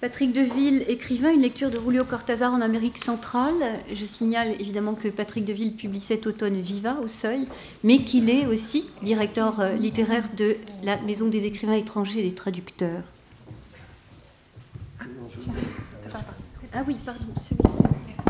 Patrick Deville, écrivain, une lecture de Julio Cortázar en Amérique centrale. Je signale évidemment que Patrick Deville publie cet automne Viva au Seuil, mais qu'il est aussi directeur littéraire de la Maison des écrivains étrangers et des traducteurs. Ah oui, pardon, celui-ci.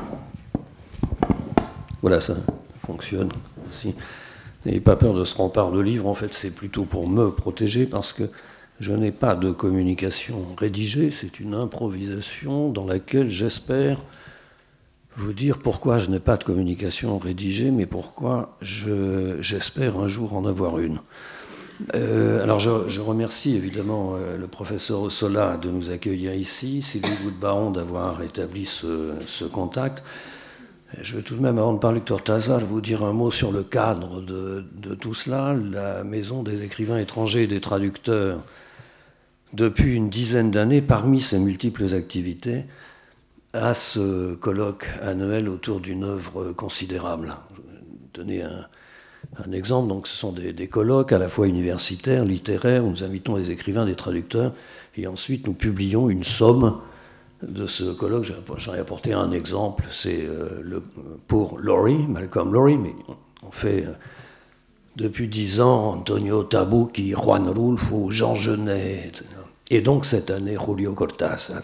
Voilà, ça fonctionne aussi. N'ayez pas peur de ce rempart de livres, en fait, c'est plutôt pour me protéger, parce que je n'ai pas de communication rédigée, c'est une improvisation dans laquelle j'espère vous dire pourquoi je n'ai pas de communication rédigée, mais pourquoi j'espère un jour en avoir une. Alors je remercie évidemment le professeur Ossola de nous accueillir ici, Sylvie Goudbaron d'avoir établi ce contact. Je veux tout de même, avant de parler de Cortázar, vous dire un mot sur le cadre de tout cela. La Maison des écrivains étrangers et des traducteurs, depuis une dizaine d'années, parmi ses multiples activités, a ce colloque annuel autour d'une œuvre considérable. Je vais donner un exemple. Donc, ce sont des colloques à la fois universitaires, littéraires, où nous invitons des écrivains, des traducteurs, et ensuite nous publions une somme de ce colloque. J'en ai apporté un exemple, c'est pour Laurie, Malcolm Laurie, mais on fait depuis 10 ans Antonio Tabucchi, Juan Rulfo, Jean Genet, etc. Et donc cette année, Julio Cortázar.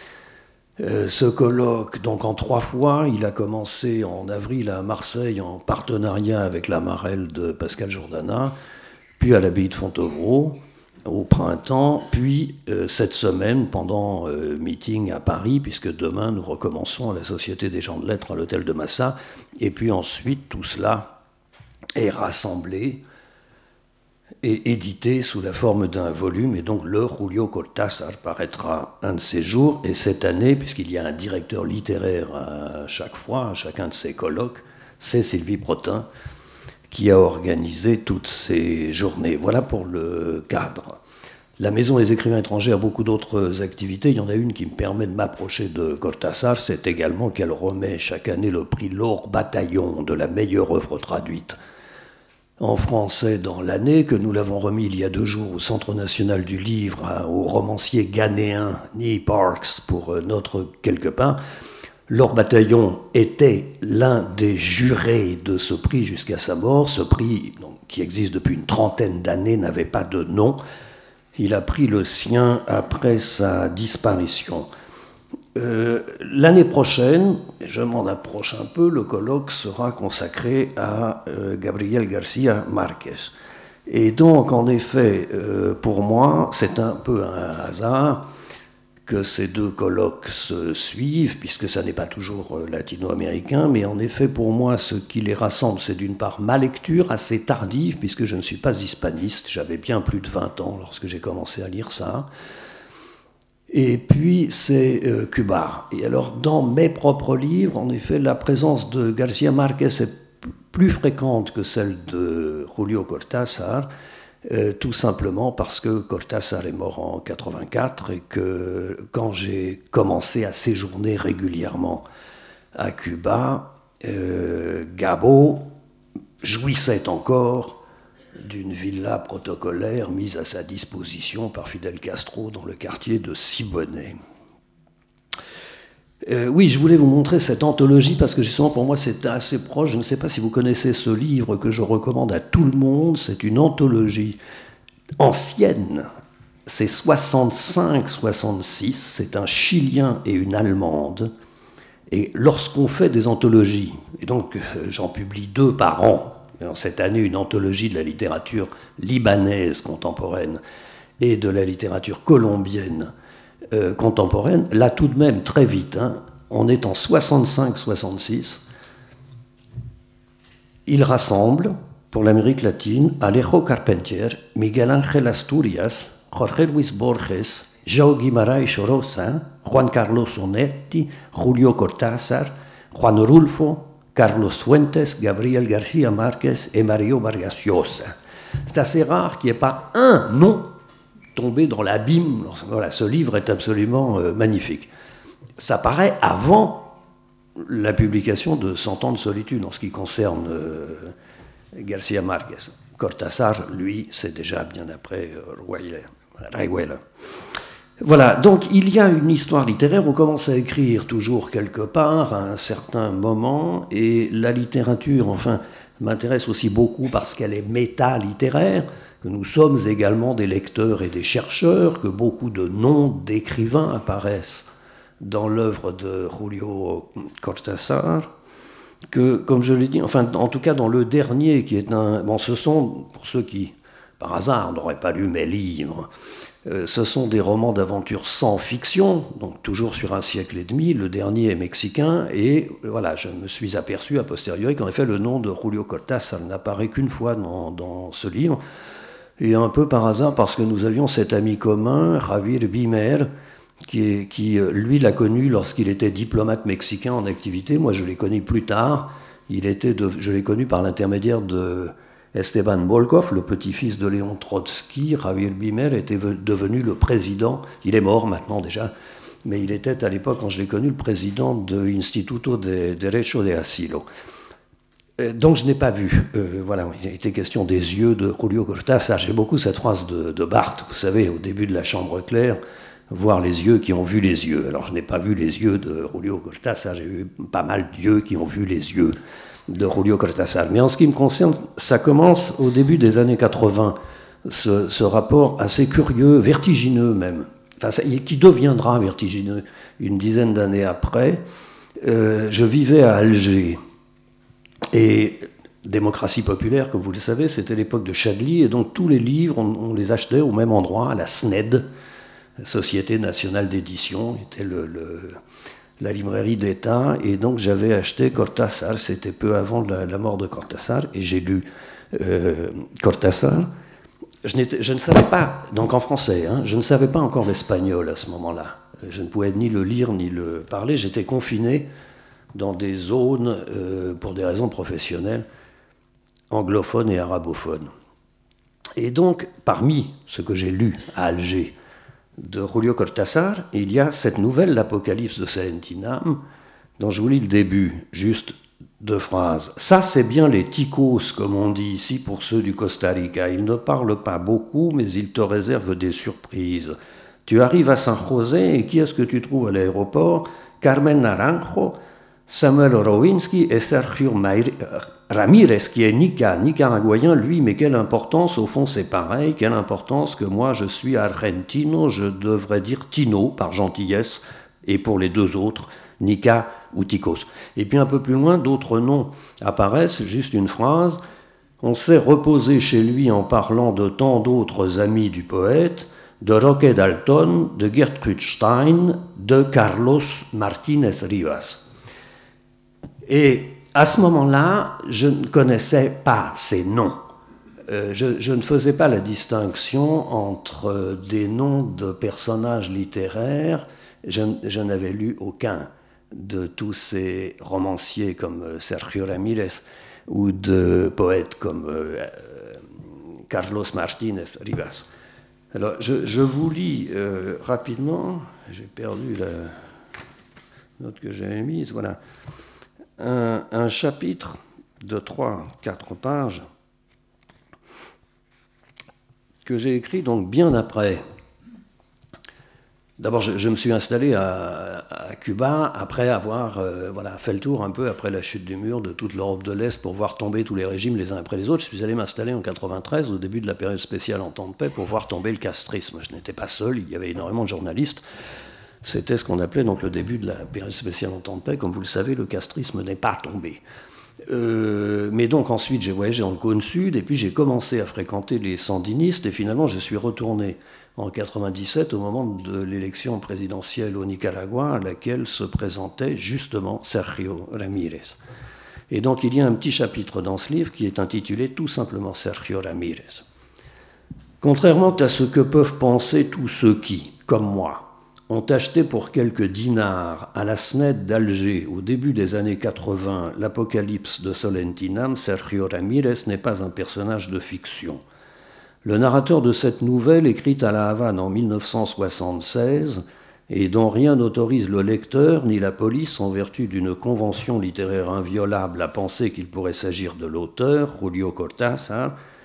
Ce colloque, donc en 3 fois, il a commencé en avril à Marseille en partenariat avec la Marelle de Pascal Jourdana, puis à l'abbaye de Fontevraud au printemps, puis cette semaine pendant meeting à Paris, puisque demain nous recommençons à la Société des gens de lettres à l'hôtel de Massa, et puis ensuite tout cela est rassemblé et édité sous la forme d'un volume, et donc le Julio Cortázar paraîtra un de ces jours, et cette année, puisqu'il y a un directeur littéraire à chaque fois, à chacun de ces colloques, c'est Sylvie Protin qui a organisé toutes ces journées. Voilà pour le cadre. La Maison des écrivains étrangers a beaucoup d'autres activités. Il y en a une qui me permet de m'approcher de Cortázar, c'est également qu'elle remet chaque année le prix Laure Bataillon de la meilleure œuvre traduite en français dans l'année, que nous l'avons remis il y a 2 jours au Centre national du livre, au romancier ghanéen Niyi Parks pour Notre quelque pain. Laure Bataillon était l'un des jurés de ce prix jusqu'à sa mort. Ce prix, donc, qui existe depuis une 30aine d'années, n'avait pas de nom. Il a pris le sien après sa disparition. L'année prochaine, je m'en approche un peu, le colloque sera consacré à Gabriel García Márquez. Et donc, en effet, pour moi, c'est un peu un hasard que ces 2 colloques se suivent, puisque ça n'est pas toujours latino-américain, mais en effet, pour moi, ce qui les rassemble, c'est d'une part ma lecture assez tardive, puisque je ne suis pas hispaniste, j'avais bien plus de 20 ans lorsque j'ai commencé à lire ça. Et puis, c'est Cuba. Et alors, dans mes propres livres, en effet, la présence de García Márquez est plus fréquente que celle de Julio Cortázar, tout simplement parce que Cortázar est mort en 84 et que quand j'ai commencé à séjourner régulièrement à Cuba, Gabo jouissait encore d'une villa protocolaire mise à sa disposition par Fidel Castro dans le quartier de Siboney. Oui, je voulais vous montrer cette anthologie parce que justement pour moi c'est assez proche. Je ne sais pas si vous connaissez ce livre que je recommande à tout le monde. C'est une anthologie ancienne. C'est 65-66. C'est un Chilien et une Allemande. Et lorsqu'on fait des anthologies, et donc j'en publie 2 par an, cette année une anthologie de la littérature libanaise contemporaine et de la littérature colombienne contemporaine, là tout de même très vite, on est en 65-66, il rassemble pour l'Amérique latine Alejo Carpentier, Miguel Ángel Asturias, Jorge Luis Borges, João Guimarães Rosa, Juan Carlos Onetti, Julio Cortázar, Juan Rulfo, Carlos Fuentes, Gabriel García Márquez et Mario Vargas Llosa. C'est assez rare qu'il n'y ait pas un nom tombé dans l'abîme. Voilà, ce livre est absolument magnifique. Ça paraît avant la publication de 100 ans de solitude en ce qui concerne García Márquez. Cortázar, lui, c'est déjà bien après Rayuela. Voilà, donc il y a une histoire littéraire, on commence à écrire toujours quelque part à un certain moment, et la littérature, enfin, m'intéresse aussi beaucoup parce qu'elle est méta-littéraire, que nous sommes également des lecteurs et des chercheurs, que beaucoup de noms d'écrivains apparaissent dans l'œuvre de Julio Cortázar, que, comme je l'ai dit, enfin, en tout cas dans le dernier, qui est un... Bon, ce sont, pour ceux qui, par hasard, n'auraient pas lu mes livres, ce sont des romans d'aventure sans fiction, donc toujours sur un siècle et demi. Le dernier est mexicain, et voilà, je me suis aperçu a posteriori qu'en effet le nom de Julio Cortázar n'apparaît qu'une fois dans ce livre, et un peu par hasard parce que nous avions cet ami commun, Javier Bimer, qui lui l'a connu lorsqu'il était diplomate mexicain en activité. Moi je l'ai connu plus tard, je l'ai connu par l'intermédiaire de Esteban Volkov, le petit-fils de Léon Trotsky. Javier Bimer était devenu le président, il est mort maintenant déjà, mais il était à l'époque, quand je l'ai connu, le président de Instituto de Derecho de Asilo. Donc je n'ai pas vu, voilà, il a été question des yeux de Julio Cortázar. J'ai beaucoup cette phrase de Barthes, vous savez, au début de La Chambre claire, voir les yeux qui ont vu les yeux. Alors je n'ai pas vu les yeux de Julio Cortázar, j'ai vu pas mal d'yeux qui ont vu les yeux de Julio Cortázar. Mais en ce qui me concerne, ça commence au début des années 80, ce rapport assez curieux, vertigineux même, enfin, qui deviendra vertigineux une dizaine d'années après. Je vivais à Alger, et démocratie populaire, comme vous le savez, c'était l'époque de Chadli, et donc tous les livres, on les achetait au même endroit, à la SNED, la Société nationale d'édition, était la librairie d'État, et donc j'avais acheté Cortázar, c'était peu avant la mort de Cortázar, et j'ai lu Cortázar. Je ne savais pas, donc en français, hein, je ne savais pas encore l'espagnol à ce moment-là. Je ne pouvais ni le lire ni le parler, j'étais confiné dans des zones, pour des raisons professionnelles, anglophones et arabophones. Et donc, parmi ce que j'ai lu à Alger de Julio Cortázar, il y a cette nouvelle, l'Apocalypse de Salentinam, dont je vous lis le début, juste 2 phrases. Ça, c'est bien les ticos, comme on dit ici pour ceux du Costa Rica. Ils ne parlent pas beaucoup, mais ils te réservent des surprises. Tu arrives à San José, et qui est-ce que tu trouves à l'aéroport? Carmen Naranjo, Samuel Rowinski et Sergio Ramirez, qui est nicaraguayen, lui, mais quelle importance, au fond c'est pareil, quelle importance que moi je suis argentino, je devrais dire Tino, par gentillesse, et pour les 2 autres, Nica ou Ticos. Et puis un peu plus loin, d'autres noms apparaissent, juste une phrase. On s'est reposé chez lui en parlant de tant d'autres amis du poète, de Roque Dalton, de Gertrude Stein, de Carlos Martínez Rivas. Et à ce moment-là, je ne connaissais pas ces noms. Je ne faisais pas la distinction entre des noms de personnages littéraires. Je n'avais lu aucun de tous ces romanciers comme Sergio Ramirez ou de poètes comme Carlos Martínez Rivas. Alors, je vous lis rapidement, j'ai perdu la note que j'avais mise, voilà. Un chapitre de 3-4 pages que j'ai écrit donc bien après. D'abord, je me suis installé à Cuba après avoir fait le tour un peu après la chute du mur de toute l'Europe de l'Est pour voir tomber tous les régimes les uns après les autres. Je suis allé m'installer en 93 au début de la période spéciale en temps de paix pour voir tomber le castrisme. Je n'étais pas seul, il y avait énormément de journalistes. C'était ce qu'on appelait donc le début de la période spéciale en temps de paix. Comme vous le savez, le castrisme n'est pas tombé. Mais donc ensuite, j'ai voyagé dans le cône sud, et puis j'ai commencé à fréquenter les sandinistes, et finalement, je suis retourné en 97 au moment de l'élection présidentielle au Nicaragua, à laquelle se présentait justement Sergio Ramirez. Et donc, il y a un petit chapitre dans ce livre qui est intitulé tout simplement Sergio Ramirez. Contrairement à ce que peuvent penser tous ceux qui, comme moi, ont acheté pour quelques dinars à la SNED d'Alger au début des années 80 l'Apocalypse de Salentinam, Sergio Ramirez n'est pas un personnage de fiction. Le narrateur de cette nouvelle, écrite à La Havane en 1976, et dont rien n'autorise le lecteur ni la police en vertu d'une convention littéraire inviolable à penser qu'il pourrait s'agir de l'auteur, Julio Cortázar,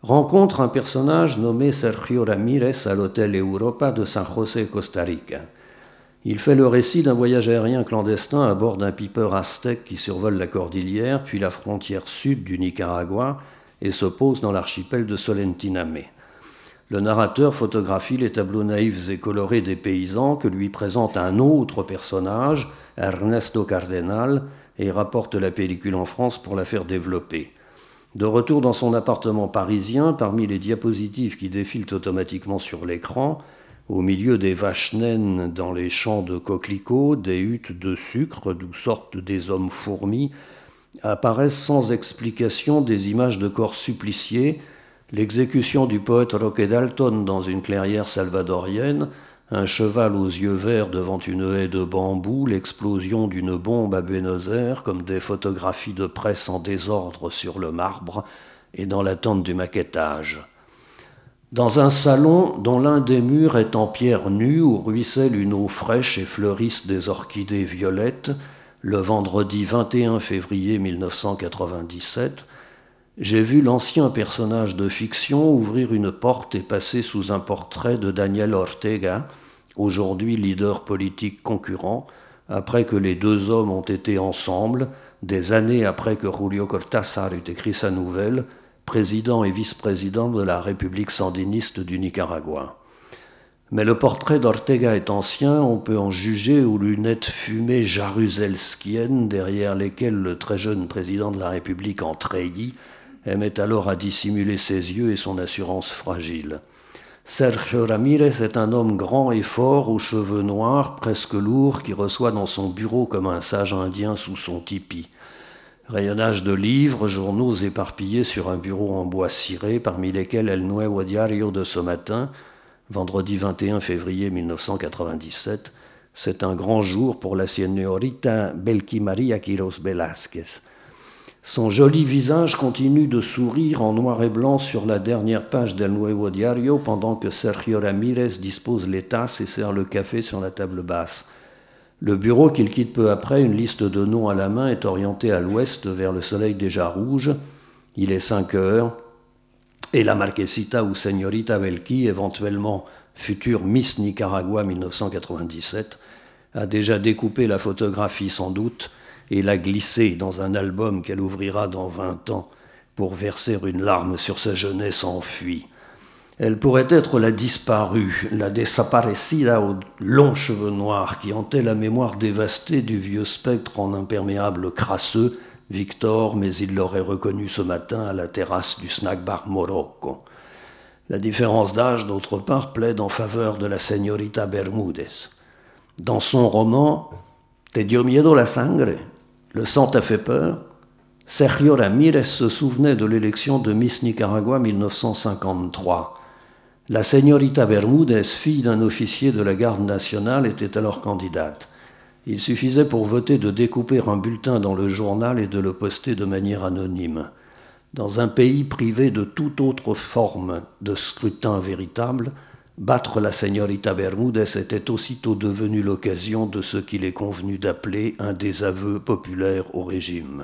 rencontre un personnage nommé Sergio Ramirez à l'hôtel Europa de San José, Costa Rica. Il fait le récit d'un voyage aérien clandestin à bord d'un piper aztèque qui survole la cordillère, puis la frontière sud du Nicaragua et se pose dans l'archipel de Solentiname. Le narrateur photographie les tableaux naïfs et colorés des paysans que lui présente un autre personnage, Ernesto Cardenal, et rapporte la pellicule en France pour la faire développer. De retour dans son appartement parisien, parmi les diapositives qui défilent automatiquement sur l'écran, au milieu des vaches naines dans les champs de coquelicots, des huttes de sucre d'où sortent des hommes fourmis, apparaissent sans explication des images de corps suppliciés, l'exécution du poète Roque Dalton dans une clairière salvadorienne, un cheval aux yeux verts devant une haie de bambou, l'explosion d'une bombe à Buenos Aires, comme des photographies de presse en désordre sur le marbre et dans l'attente du maquettage. Dans un salon dont l'un des murs est en pierre nue où ruisselle une eau fraîche et fleurissent des orchidées violettes, le vendredi 21 février 1997, j'ai vu l'ancien personnage de fiction ouvrir une porte et passer sous un portrait de Daniel Ortega, aujourd'hui leader politique concurrent, après que les deux hommes ont été ensemble, des années après que Julio Cortázar eut écrit sa nouvelle, président et vice-président de la République sandiniste du Nicaragua. Mais le portrait d'Ortega est ancien, on peut en juger aux lunettes fumées jaruzelskiennes derrière lesquelles le très jeune président de la République en treillis aimait alors à dissimuler ses yeux et son assurance fragile. Sergio Ramirez est un homme grand et fort, aux cheveux noirs, presque lourds, qui reçoit dans son bureau comme un sage indien sous son tipi. Rayonnage de livres, journaux éparpillés sur un bureau en bois ciré, parmi lesquels El Nuevo Diario de ce matin, vendredi 21 février 1997, c'est un grand jour pour la señorita Belkí María Quirós Velázquez. Son joli visage continue de sourire en noir et blanc sur la dernière page d'El Nuevo Diario pendant que Sergio Ramirez dispose les tasses et sert le café sur la table basse. Le bureau qu'il quitte peu après, une liste de noms à la main, est orienté à l'ouest vers le soleil déjà rouge. Il est 5 heures et la Marquesita ou Señorita Belkí, éventuellement future Miss Nicaragua 1997, a déjà découpé la photographie sans doute et l'a glissée dans un album qu'elle ouvrira dans 20 ans pour verser une larme sur sa jeunesse enfuie. Elle pourrait être la disparue, la desaparecida aux longs cheveux noirs qui hantait la mémoire dévastée du vieux spectre en imperméable crasseux, Victor, mais il l'aurait reconnu ce matin à la terrasse du snack-bar Morocco. La différence d'âge, d'autre part, plaide en faveur de la señorita Bermúdez. Dans son roman « Te dio miedo la sangre ?» Le sang t'a fait peur? Sergio Ramirez se souvenait de l'élection de Miss Nicaragua 1953. La señorita Bermúdez, fille d'un officier de la garde nationale, était alors candidate. Il suffisait pour voter de découper un bulletin dans le journal et de le poster de manière anonyme. Dans un pays privé de toute autre forme de scrutin véritable, battre la señorita Bermúdez était aussitôt devenu l'occasion de ce qu'il est convenu d'appeler un désaveu populaire au régime.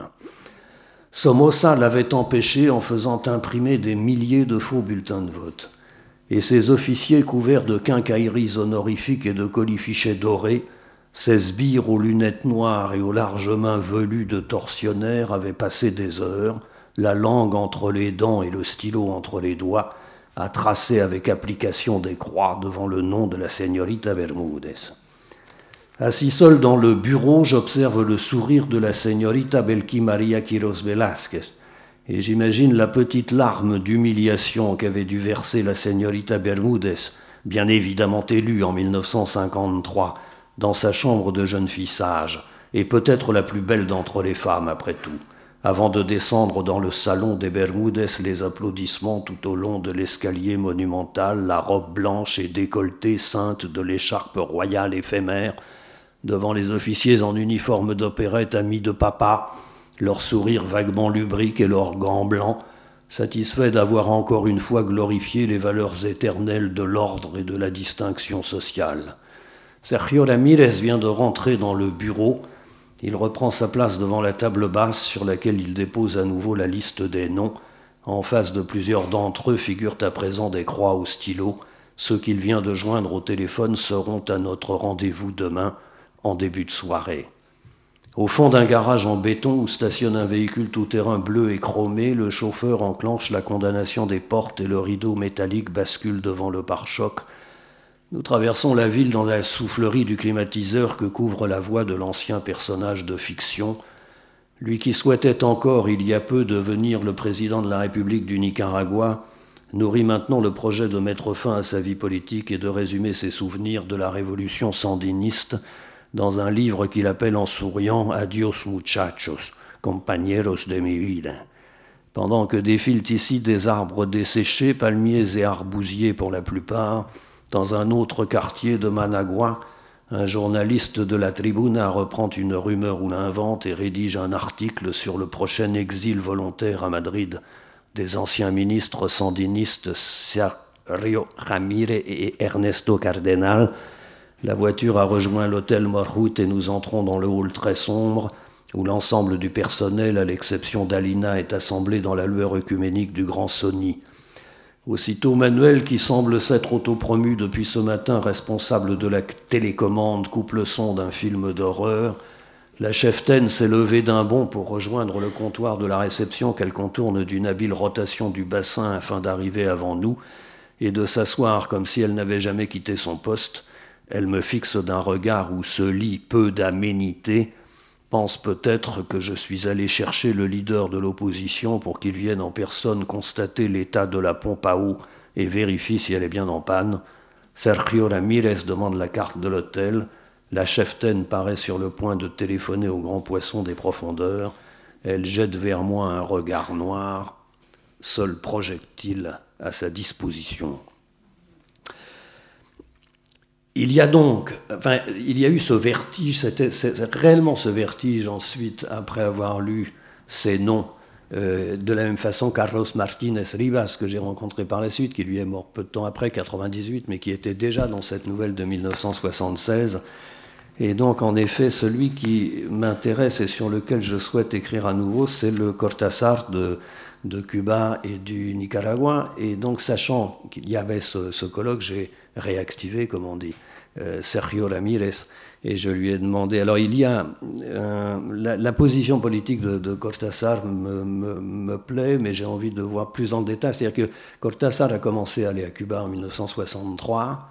Somoza l'avait empêché en faisant imprimer des milliers de faux bulletins de vote. Et ses officiers couverts de quincailleries honorifiques et de colifichets dorés, ces sbires aux lunettes noires et aux larges mains velues de tortionnaires avaient passé des heures, la langue entre les dents et le stylo entre les doigts, à tracer avec application des croix devant le nom de la señorita Bermúdez. Assis seul dans le bureau, j'observe le sourire de la señorita Belkí María Quirós Velázquez, et j'imagine la petite larme d'humiliation qu'avait dû verser la señorita Bermúdez, bien évidemment élue en 1953, dans sa chambre de jeune fille sage, et peut-être la plus belle d'entre les femmes après tout, avant de descendre dans le salon des Bermúdez, les applaudissements tout au long de l'escalier monumental, la robe blanche et décolletée ceinte de l'écharpe royale éphémère, devant les officiers en uniforme d'opérette amis de papa, leur sourire vaguement lubrique et leurs gants blancs, satisfaits d'avoir encore une fois glorifié les valeurs éternelles de l'ordre et de la distinction sociale. Sergio Ramirez vient de rentrer dans le bureau. Il reprend sa place devant la table basse sur laquelle il dépose à nouveau la liste des noms, En face de plusieurs d'entre eux figurent à présent des croix au stylo. Ceux qu'il vient de joindre au téléphone seront à notre rendez-vous demain, en début de soirée. Au fond d'un garage en béton où stationne un véhicule tout-terrain bleu et chromé, le chauffeur enclenche la condamnation des portes et le rideau métallique bascule devant le pare-choc. Nous traversons la ville dans la soufflerie du climatiseur que couvre la voix de l'ancien personnage de fiction. Lui qui souhaitait encore, il y a peu, devenir le président de la République du Nicaragua, nourrit maintenant le projet de mettre fin à sa vie politique et de résumer ses souvenirs de la révolution sandiniste dans un livre qu'il appelle en souriant « Adios muchachos, compañeros de mi vida ». Pendant que défilent ici des arbres desséchés, palmiers et arbousiers pour la plupart, dans un autre quartier de Managua, un journaliste de la Tribuna reprend une rumeur ou l'invente et rédige un article sur le prochain exil volontaire à Madrid des anciens ministres sandinistes Sergio Ramírez et Ernesto Cardenal. La voiture a rejoint l'hôtel Morhout et nous entrons dans le hall très sombre où l'ensemble du personnel, à l'exception d'Alina, est assemblé dans la lueur œcuménique du grand Sony. Aussitôt, Manuel, qui semble s'être autopromu depuis ce matin responsable de la télécommande, coupe le son d'un film d'horreur. La cheftaine s'est levée d'un bond pour rejoindre le comptoir de la réception qu'elle contourne d'une habile rotation du bassin afin d'arriver avant nous et de s'asseoir comme si elle n'avait jamais quitté son poste. Elle me fixe d'un regard où se lit peu d'aménité, pense peut-être que je suis allé chercher le leader de l'opposition pour qu'il vienne en personne constater l'état de la pompe à eau et vérifie si elle est bien en panne. Sergio Ramírez demande la carte de l'hôtel. La cheftaine paraît sur le point de téléphoner au grand poisson des profondeurs. Elle jette vers moi un regard noir, seul projectile à sa disposition. Il y a eu ce vertige, c'est réellement ce vertige ensuite, après avoir lu ces noms, de la même façon Carlos Martínez Rivas, que j'ai rencontré par la suite, qui lui est mort peu de temps après, 98, mais qui était déjà dans cette nouvelle de 1976. Et donc, en effet, celui qui m'intéresse et sur lequel je souhaite écrire à nouveau, c'est le Cortázar de Cuba et du Nicaragua. Et donc, sachant qu'il y avait ce colloque, j'ai réactivé, comme on dit, Sergio Ramírez. Et je lui ai demandé... Alors, il y a... la position politique de Cortázar me plaît, mais j'ai envie de voir plus en détail. C'est-à-dire que Cortázar a commencé à aller à Cuba en 1963,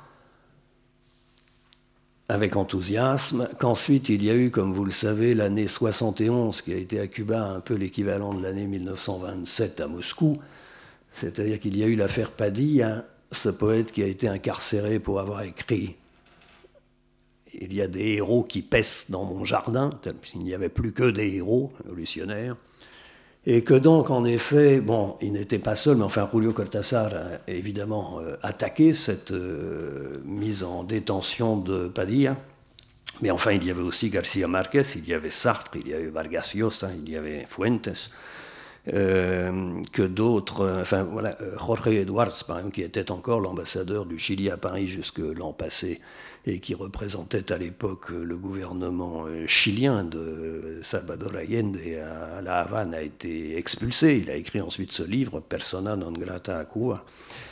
avec enthousiasme, qu'ensuite il y a eu, comme vous le savez, l'année 71, qui a été à Cuba un peu l'équivalent de l'année 1927 à Moscou, c'est-à-dire qu'il y a eu l'affaire Padilla, ce poète qui a été incarcéré pour avoir écrit « Il y a des héros qui paissent dans mon jardin », il n'y avait plus que des héros révolutionnaires, et que donc, en effet, bon, il n'était pas seul, mais enfin, Julio Cortázar a évidemment attaqué cette mise en détention de Padilla. Mais enfin, il y avait aussi García Márquez, il y avait Sartre, il y avait Vargas Llosa, il y avait Fuentes, que d'autres, enfin voilà, Jorge Edwards, par exemple, qui était encore l'ambassadeur du Chili à Paris jusque l'an passé, et qui représentait à l'époque le gouvernement chilien de Salvador Allende à La Havane, a été expulsé. Il a écrit ensuite ce livre, Persona non grata a Cuba.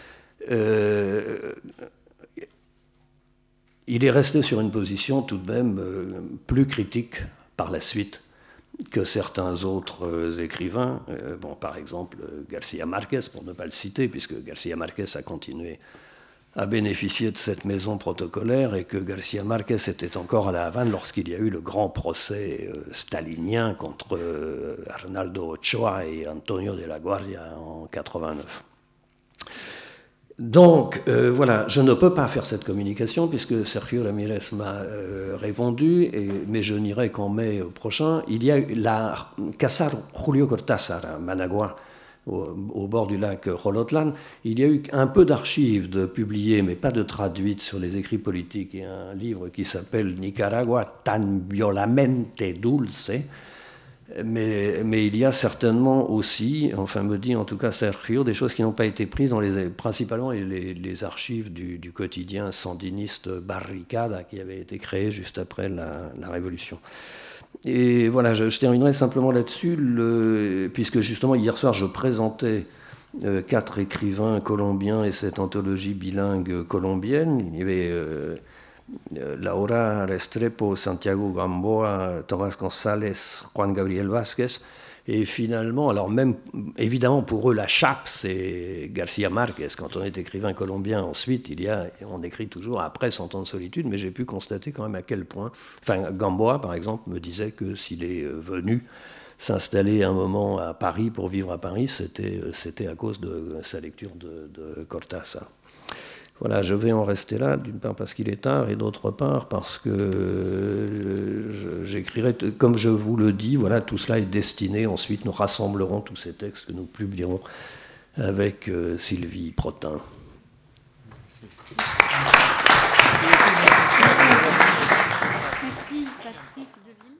Il est resté sur une position tout de même plus critique par la suite que certains autres écrivains. Bon, par exemple, García Márquez, pour ne pas le citer, puisque García Márquez a continué à bénéficier de cette maison protocolaire et que García Márquez était encore à La Havane lorsqu'il y a eu le grand procès stalinien contre Arnaldo Ochoa et Antonio de la Guardia en 89. Donc, voilà, je ne peux pas faire cette communication puisque Sergio Ramírez m'a répondu, mais je n'irai qu'en mai prochain. Il y a la Casa Julio Cortázar à Managua, au bord du lac Jolotlán. Il y a eu un peu d'archives de publiées, mais pas de traduites sur les écrits politiques, et un livre qui s'appelle Nicaragua tan violamente dulce. Mais il y a certainement aussi, enfin me dit en tout cas Sergio, des choses qui n'ont pas été prises dans principalement les archives du quotidien sandiniste Barricada, qui avait été créé juste après la Révolution. Et voilà, je terminerai simplement là-dessus, puisque justement hier soir je présentais 4 écrivains colombiens et cette anthologie bilingue colombienne. Il y avait Laura Restrepo, Santiago Gamboa, Tomás González, Juan Gabriel Vázquez. Et finalement, alors même, évidemment, pour eux, la chape, c'est García Márquez. Quand on est écrivain colombien, ensuite, on écrit toujours après 100 ans de solitude, mais j'ai pu constater quand même à quel point... Enfin, Gamboa, par exemple, me disait que s'il est venu s'installer un moment à Paris pour vivre à Paris, c'était à cause de sa lecture de Cortázar. Voilà, je vais en rester là, d'une part parce qu'il est tard, et d'autre part parce que j'écrirai, comme je vous le dis, voilà, tout cela est destiné, ensuite nous rassemblerons tous ces textes que nous publierons avec Sylvie Protin. Merci Patrick Deville.